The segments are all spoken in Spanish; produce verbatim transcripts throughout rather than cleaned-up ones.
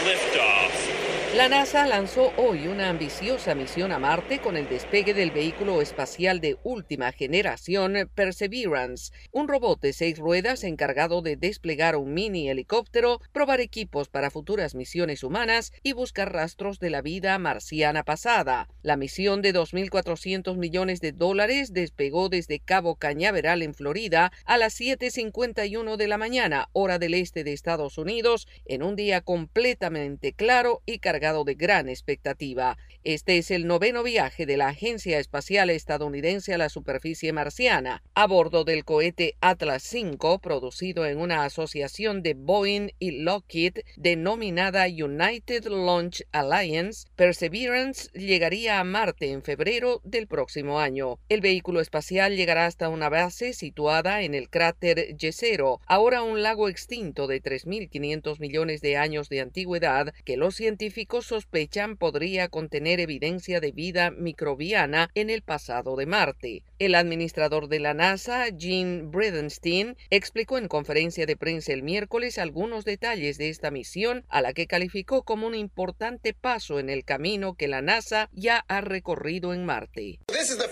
liftoff. La NASA lanzó hoy una ambiciosa misión a Marte con el despegue del vehículo espacial de última generación Perseverance, un robot de seis ruedas encargado de desplegar un mini helicóptero, probar equipos para futuras misiones humanas y buscar rastros de la vida marciana pasada. La misión de dos mil cuatrocientos millones de dólares despegó desde Cabo Cañaveral en Florida a las siete cincuenta y uno de la mañana, hora del este de Estados Unidos, en un día completamente claro y cargado de gran expectativa. Este es el noveno viaje de la Agencia Espacial Estadounidense a la superficie marciana. A bordo del cohete Atlas cinco, producido en una asociación de Boeing y Lockheed denominada United Launch Alliance, Perseverance llegaría a Marte en febrero del próximo año. El vehículo espacial llegará hasta una base situada en el cráter Jezero, ahora un lago extinto de tres mil quinientos millones de años de antigüedad, que los científicos sospechan podría contener evidencia de vida microbiana en el pasado de Marte. El administrador de la NASA, Gene Bridenstine, explicó en conferencia de prensa el miércoles algunos detalles de esta misión, a la que calificó como un importante paso en el camino que la NASA ya ha recorrido en Marte.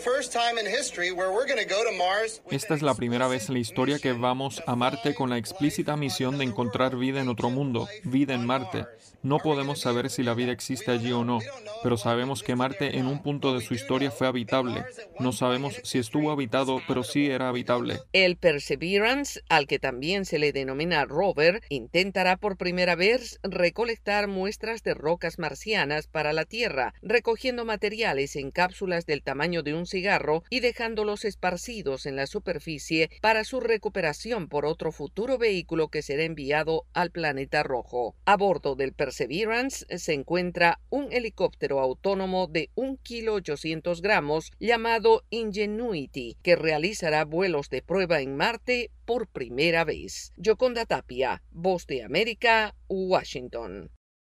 Esta es la primera vez en la historia que vamos a Marte con la explícita misión de encontrar vida en otro mundo, vida en Marte. No podemos saber si la vida existe allí o no, pero sabemos que Marte en un punto de su historia fue habitable. No sabemos si estuvo habitado, pero sí era habitable. El Perseverance, al que también se le denomina rover, intentará por primera vez recolectar muestras de rocas marcianas para la Tierra, recogiendo materiales en cápsulas del tamaño de un cigarro y dejándolos esparcidos en la superficie para su recuperación por otro futuro vehículo que será enviado al planeta rojo. A bordo del Perseverance se encuentra un helicóptero autónomo de un kilo ochocientos gramos llamado Ingenuity, que realizará vuelos de prueba en Marte por primera vez. Yoconda Tapia, Voz de América, Washington.